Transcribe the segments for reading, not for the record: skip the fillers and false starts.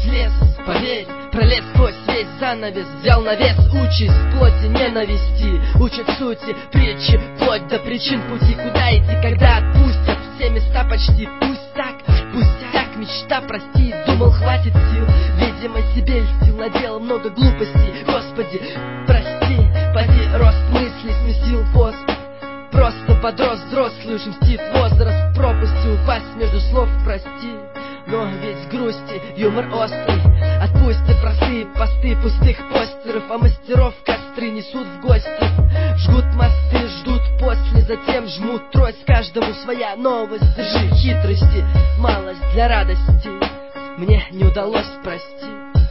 лес, поверь, пролез сквозь весь занавес, взял на вес участь плоти ненависти, учат сути притчи, вплоть до причин пути, куда идти, когда отпустят все места почти. Пусть так, мечта, прости, думал, хватит сил, видимо, себе льстил, наделал много глупостей, Господи, прости, поди, рост мысли смесил пост. Просто подрос взрослый, уж мстит возраст пропасти, упасть между слов, прости. Но ведь в грусти юмор острый, отпусти простые посты пустых постеров, а мастеров костры несут в гости. Жгут мосты, ждут после, затем жмут трость, каждому своя новость. Держи хитрости, малость для радости, мне не удалось, прости.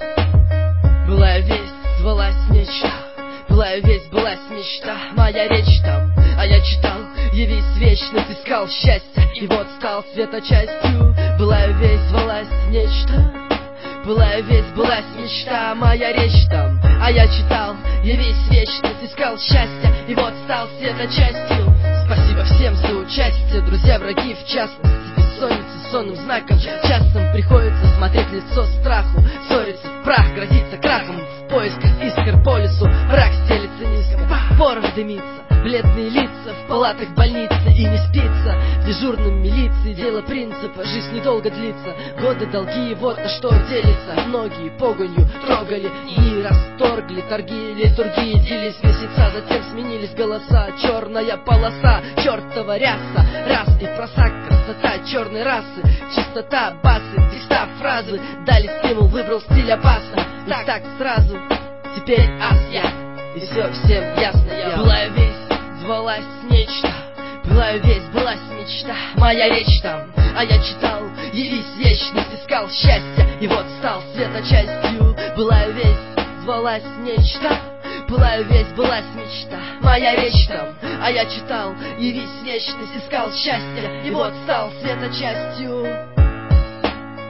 Былая весть звалась мечта, былая весть былась мечта, моя речь там, а я читал, явись вечность, искал счастья, и вот стал светочастью. Былая весть звалась нечто, былая весть былась мечта, моя речь там, а я читал, явись вечность, искал счастья, и вот стал светочастью. Спасибо всем за участие, друзья, враги в частности. Бессонница сонным знаком часом приходится смотреть лицо страху, ссориться в прах, грозится крахом в поисках искр по лесу. Мрак стелится низко, порох дымится, бледные лица в палатах больницы, и не спится дежурным милиции. Дело принципа, жизнь недолго длится, годы, долги, вот на что делится. Многие погонью трогали и расторгли торги, литургии длились месяца, затем сменились голоса. Черная полоса, чертова ряса, раз и просак, красота черной расы, чистота, басы, текста, фразы дали стимул, выбрал стиль опасно. И так сразу, теперь ас я, и все всем ясно я. Былая весть звалась нечто, былая весть былась мечта, моя речь там, а я читал, явись вечность, искал счастья, и вот стал светочастью. Былая весть звалась нечто, былая весть былась мечта, моя речь там, а я читал, явись вечность, искал счастья, и вот стал светочастью.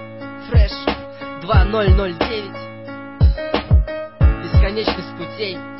Фреш 2009, бесконечность путей.